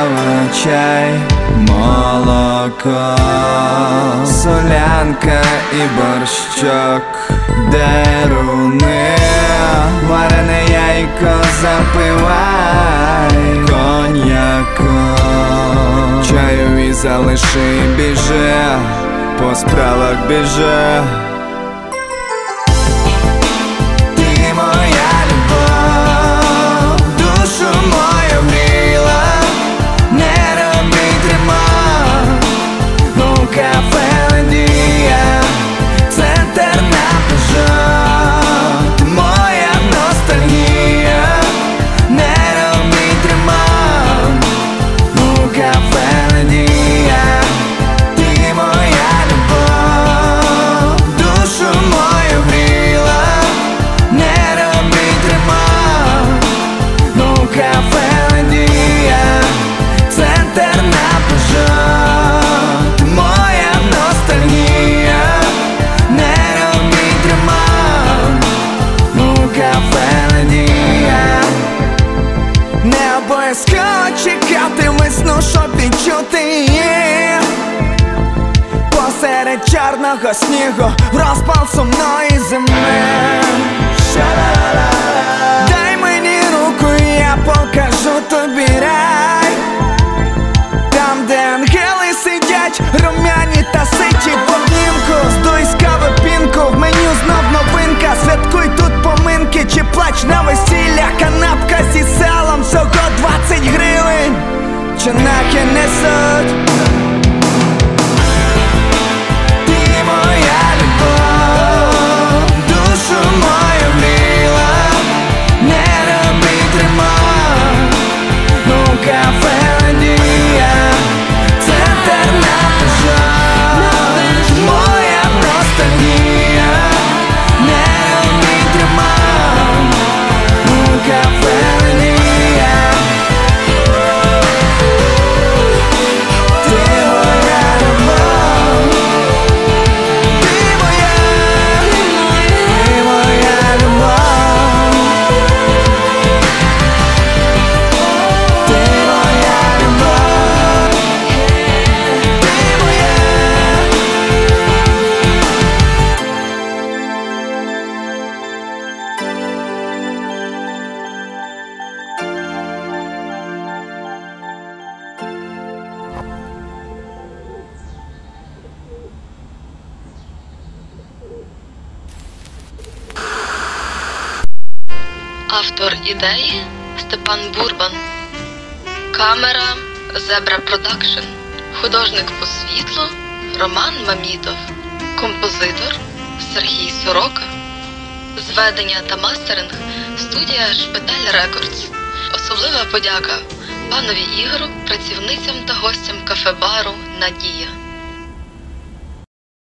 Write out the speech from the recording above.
кава, чай, молоко, солянка і борщок, деруни, варене яйко запивай коньяком, чайові залиши, біжи, по справах біжи. Не обов'язково чекати весну, щоб відчути її. Посеред чорного снігу, в розпал сумної зими. Дай мені руку, і я покажу тобі рай. Там, де ангели сидять, румяні та ситі в обнімку. Здуй з кави пінку, в меню знов новинка. Святкуй тут поминки, чи плач на весілля. Канапка зі салом, всього 20 гривень, чи нахи не суть. Ти моя любов, душу мою гріла. Не роби тримай, ну кафе Надія, центр напиша, моя ностальгія. Не роби тримай, ну кафе Надія. Ти моя любов, ти моя любов, ти моя любов, ти моя. Автор ідеї Степан Бурбан. Камера Зебра Продакшн. Художник по світлу Роман Мамітов. Композитор Сергій Сорока. Зведення та мастеринг студія Шпиталь Рекордс. Особлива подяка панові Ігору, працівницям та гостям кафе-бару «Надія».